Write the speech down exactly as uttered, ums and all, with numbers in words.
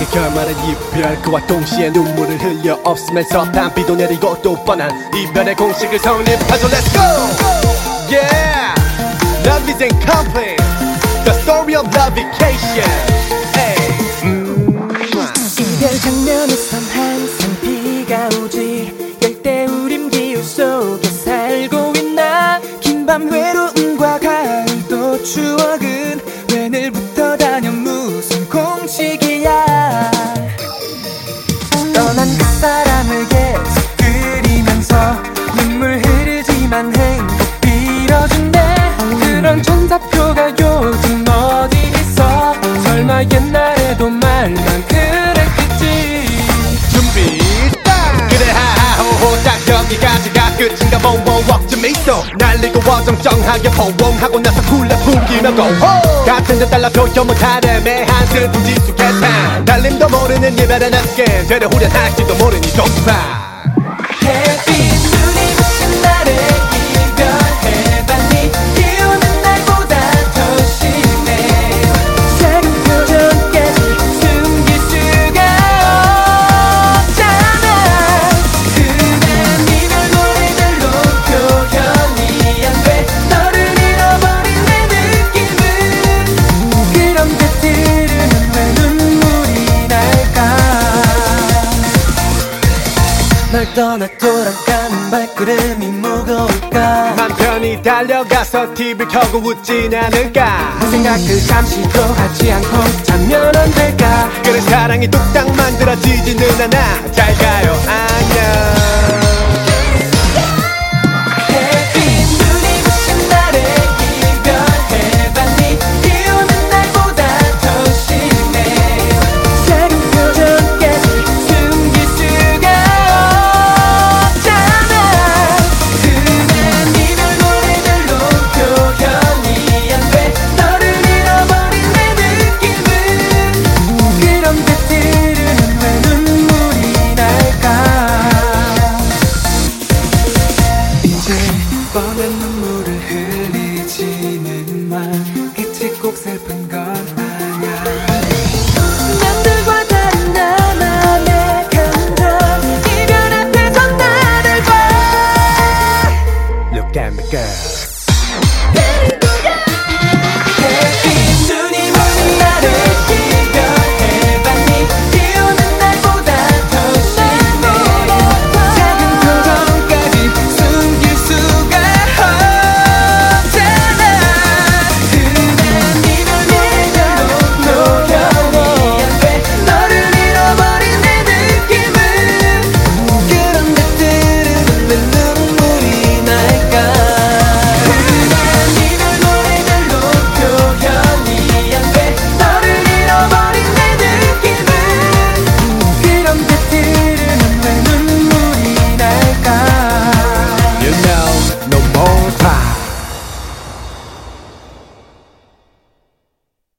결말은 이별 그와 동시에 눈물을 흘려 없으면서 단비도 내리고 또 뻔한 이별의 공식을 성립하죠. Let's go! Yeah! Love is incomplete. The story of love vacation. Hey. 음. 이별 장면에선 항상 비가 오지. 열대우림 기후 속에 살고 있나. 긴 밤 외로움과 가을 또 추억은 왜 늘부터 다녀 무슨 공식이야. 떠난 그 사람을 계속 그리면서 눈물 흐르지만 행복 빌어준대. 그런 전사표가 요즘 어디 있어. 설마 옛날에도 말만 그랬겠지. 준비 딱 그래 하하호호 딱 여기까지가 끝인가 보워 억쯤 있어. 날리고 어정쩡하게 포옹하고 나서 쿨라 풍기며 고호 같은 듯 달라 표현 못하는 매한 슬픈 지수개탄 달림도 모르는 이별의 낯게 되려 후련할지도 모르니 동파. 햇빛 눈이 부신 날에 이별해봤니. 비오는 날보다 더 심해. 작은 표정까지 숨길 수가 없잖아. 그댄 이별 노래들로 표현이 안 돼. 너를 잃어버린 내 느낌은. 그런데 들으면 왜 눈물이 날까. 널 떠나 돌아가는 발걸음이 무거울까. 맘 편히 달려가서 티비 켜고 웃진 않을까. 생각을 잠시도 하지 않고 자면 안 될까. 그래 사랑이 뚝딱 만들어지지는 않아. 잘 가요 안녕. 햇빛 눈이 부신 날에 이별해봤니. 비오는 날보다 더 심해. 작은 표정까지 숨길 수가 없잖아. 그댄 이별 노래들로 표현이 안 돼. 너를 잃어버린 내 느낌은. 그런데 들으면 왜 눈물이 날까. 이제 뻔한 눈물을 흘리지는 마. 끝이 꼭 슬픈 건 아냐. 남들과 다른 나만의 감정. 이별 앞에서 나를 봐. Look at me girl.